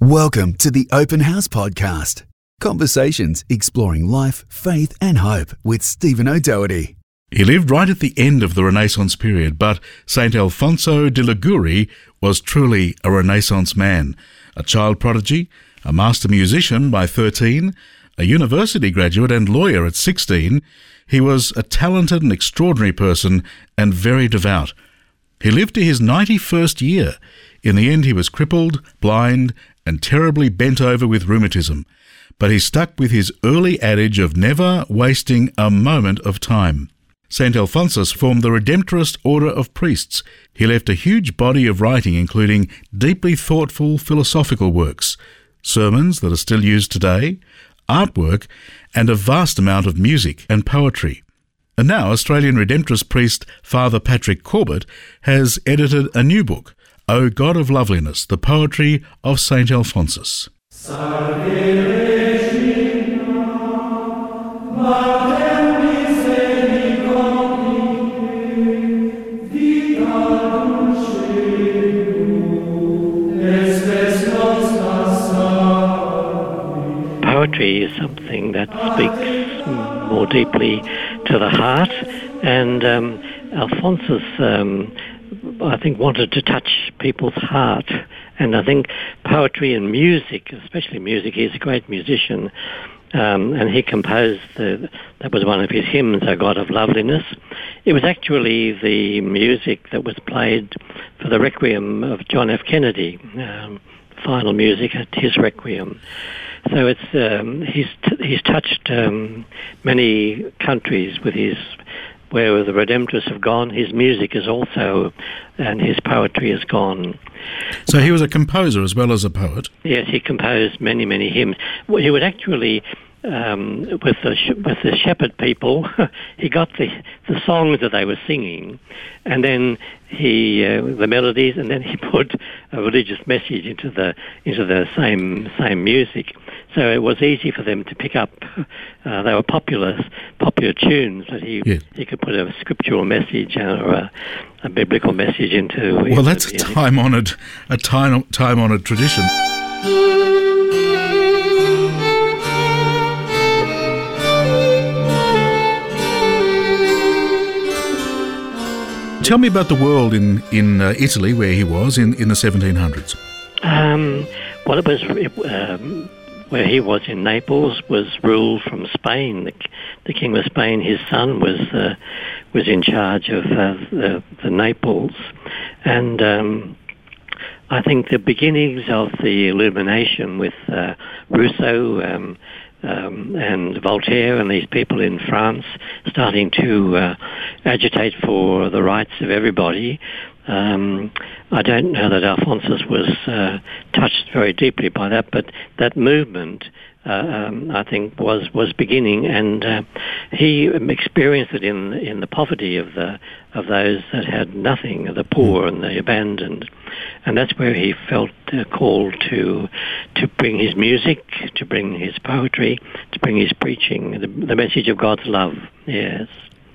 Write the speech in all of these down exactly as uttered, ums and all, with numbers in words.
Welcome to the Open House Podcast. Conversations exploring life, faith and hope with Stephen O'Doherty. He lived right at the end of the Renaissance period, but Saint Alfonso de Liguori was truly a Renaissance man. A child prodigy, a master musician by thirteen, a university graduate and lawyer at sixteen, he was a talented and extraordinary person and very devout. He lived to his ninety-first year. In the end, he was crippled, blind, and terribly bent over with rheumatism. But he stuck with his early adage of never wasting a moment of time. Saint Alphonsus formed the Redemptorist Order of Priests. He left a huge body of writing, including deeply thoughtful philosophical works, sermons that are still used today, artwork, and a vast amount of music and poetry. And now Australian Redemptorist priest Father Patrick Corbett has edited a new book, O God of Loveliness, the Poetry of Saint Alphonsus. Poetry is something that speaks more deeply to the heart, and um, Alphonsus um, I think wanted to touch people's heart, and I think poetry and music, especially music, he's a great musician, um, and he composed, the, that was one of his hymns, O God of Loveliness. It was actually the music that was played for the Requiem of John F. Kennedy, um, final music at his Requiem. So it's um, he's t- he's touched um, many countries with his, where the Redemptorists have gone, his music is also, and his poetry has gone. So he was a composer as well as a poet? Yes, he composed many, many hymns. Well, he would actually, um, with the with the shepherd people, he got the the songs that they were singing, and then he uh, the melodies, and then he put a religious message into the into the same same music. So it was easy for them to pick up. Uh, they were popular popular tunes that he yes. he could put a scriptural message or a, a biblical message into. Well, into that's a time honoured a time time honoured tradition. Tell me about the world in in uh, Italy, where he was in, in the seventeen hundreds. Um, well, it was it, um, where he was in Naples was ruled from Spain. The, the King of Spain, his son, was uh, was in charge of uh, the, the Naples, and um, I think the beginnings of the Illumination with uh, Rousseau. Um, Um, and Voltaire and these people in France starting to uh, agitate for the rights of everybody. Um, I don't know that Alphonsus was uh, touched very deeply by that, but that movement, uh, um, I think, was, was beginning, and uh, he experienced it in in the poverty of the of those that had nothing, the poor and the abandoned, and that's where he felt uh, called to to bring his music, to bring his poetry, to bring his preaching, the, the message of God's love. Yes.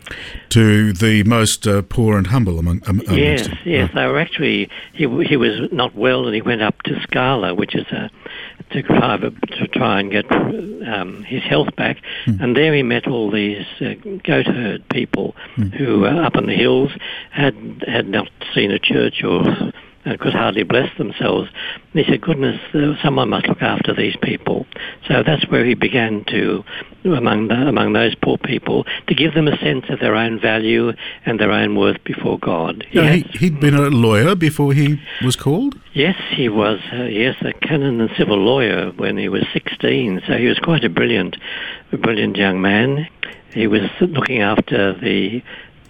To the most uh, poor and humble among um, yes, them. yes, they were actually. He he was not well, and he went up to Scala, which is a to try to try and get um, his health back. Mm. And there he met all these uh, goat herd people mm. who uh, up in the hills had had not seen a church or uh, could hardly bless themselves. And he said, "Goodness, uh, someone must look after these people." So that's where he began to, among the, among those poor people, to give them a sense of their own value and their own worth before God. No, Yes. he, he'd been a lawyer before he was called? Yes, he was, uh, yes, a canon and civil lawyer when he was sixteen, so he was quite a brilliant, a brilliant young man. He was looking after the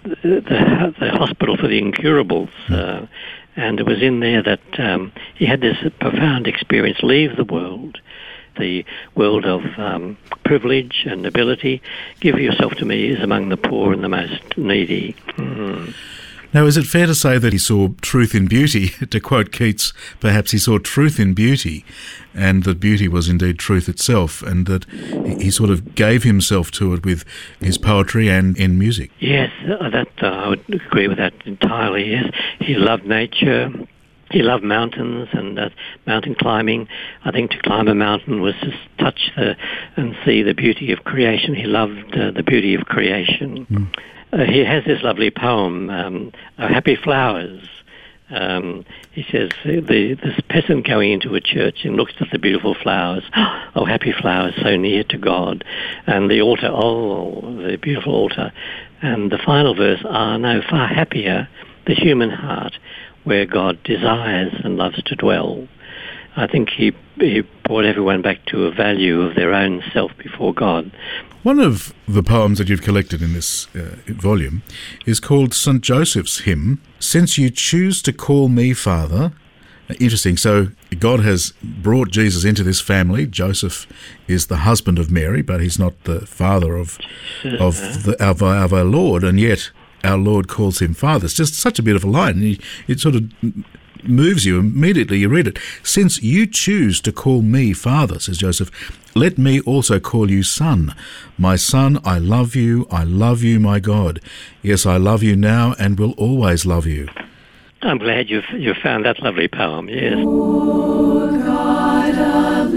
the, the hospital for the incurables, uh, and it was in there that um, he had this profound experience, leave the world, the world of um, privilege and ability, give yourself to me as among the poor and the most needy. Mm. Now, is it fair to say that he saw truth in beauty? To quote Keats, perhaps he saw truth in beauty, and that beauty was indeed truth itself, and that he sort of gave himself to it with his poetry and in music. Yes, that uh, I would agree with that entirely, yes. He loved nature. he loved mountains and uh, mountain climbing. I think to climb a mountain was to touch the and see the beauty of creation. He loved uh, the beauty of creation. Mm. Uh, he has this lovely poem, um, "Oh, Happy Flowers." Um, he says, the, this peasant going into a church and looks at the beautiful flowers. Oh, happy flowers, so near to God. And the altar, oh, the beautiful altar. And the final verse, ah, no, far happier, the human heart, where God desires and loves to dwell. I think he, he brought everyone back to a value of their own self before God. One of the poems that you've collected in this uh, volume is called Saint Joseph's Hymn, Since You Choose to Call Me Father. Interesting. So God has brought Jesus into this family. Joseph is the husband of Mary, but he's not the father of of, the, of, our, of our Lord, and yet our Lord calls him Father. It's just such a beautiful line. It, it sort of moves you immediately. You read it. Since you choose to call me Father, says Joseph, let me also call you Son. My Son, I love you. I love you, my God. Yes, I love you now and will always love you. I'm glad you've, you've found that lovely poem, yes. O God of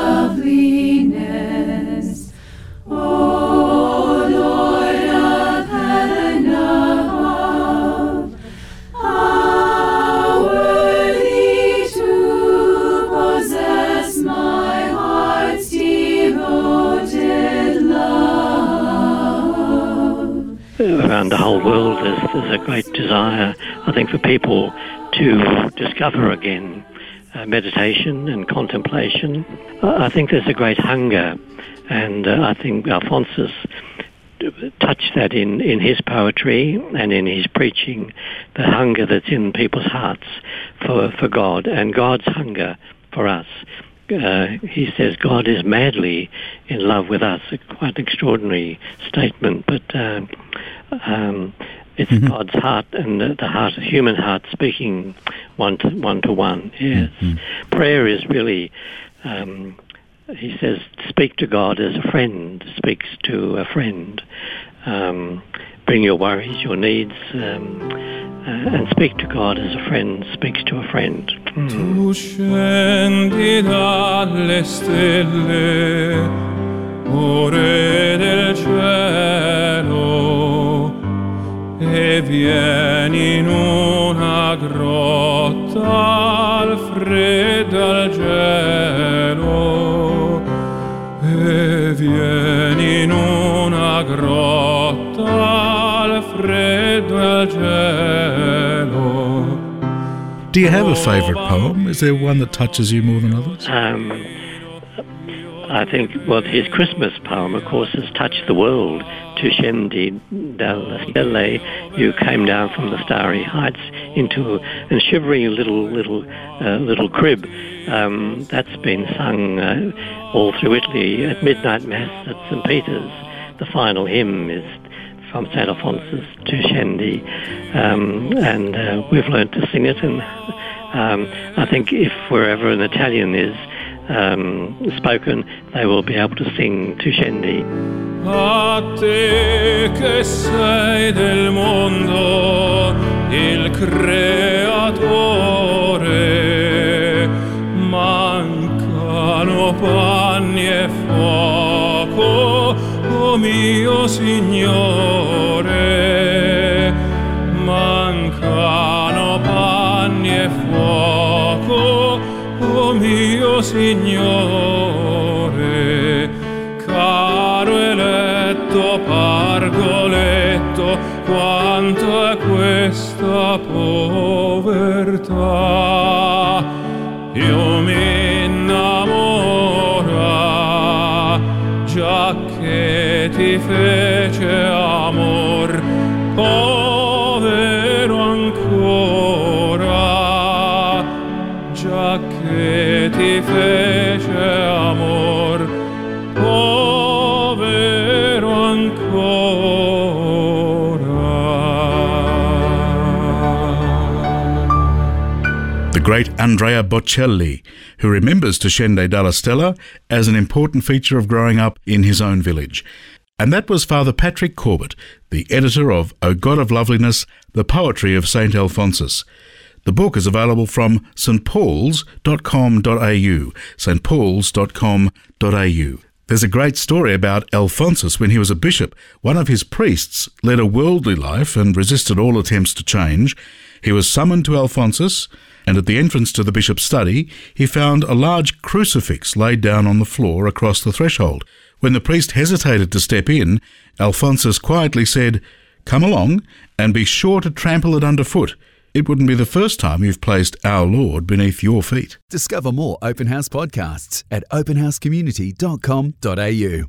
loveliness, O Lord of heaven above, how worthy to possess my heart's devoted love. Around the whole world there's, there's a great desire, I think, for people to discover again uh, meditation and contemplation. Uh, I think there's a great hunger, and uh, I think Alphonsus touched that in, in his poetry and in his preaching, the hunger that's in people's hearts for, for God and God's hunger for us. Uh, he says God is madly in love with us. A quite extraordinary statement, but uh, um, it's mm-hmm. God's heart and the, the heart, human heart, speaking one to one. To one. Yes, mm-hmm. Prayer is really. Um, he says, speak to God as a friend speaks to a friend. Um, bring your worries, your needs, um, uh, and speak to God as a friend speaks to a friend. Mm. Tu scendi dalle stelle, o Re del cielo, e vieni in una grotta al freddo al gelo, e vieni in una grotta al freddo al gelo. Do you have a favourite poem? Is there one that touches you more than others? Um, I think, well, his Christmas poem, of course, has touched the world. Tu scendi dalle stelle, you came down from the starry heights into a shivering little little uh, little crib. Um, that's been sung uh, all through Italy at midnight mass at Saint Peter's. The final hymn is from Saint Alphonsus, Tu scendi, um, and uh, we've learned to sing it. And um, I think if wherever an Italian is um, spoken, they will be able to sing Tu scendi. A te che sei del mondo il creatore, mancano panni e fuoco, o mio Signore, mancano panni e fuoco, o mio Signore, caro eletto pargoletto, quanto è questa povertà, io mi innamora, già che ti fece amor, povero ancora, già che ti fece amor, povero ancora. The great Andrea Bocelli, who remembers Tu scendi dalla stella as an important feature of growing up in his own village. And that was Father Patrick Corbett, the editor of O God of Loveliness, the Poetry of Saint Alphonsus. The book is available from s t pauls dot com dot a u, s t pauls dot com dot a u. There's a great story about Alphonsus when he was a bishop. One of his priests led a worldly life and resisted all attempts to change. He was summoned to Alphonsus, and at the entrance to the bishop's study, he found a large crucifix laid down on the floor across the threshold. When the priest hesitated to step in, Alphonsus quietly said, "Come along, and be sure to trample it underfoot. It wouldn't be the first time you've placed our Lord beneath your feet." Discover more Open House podcasts at open house community dot com dot a u.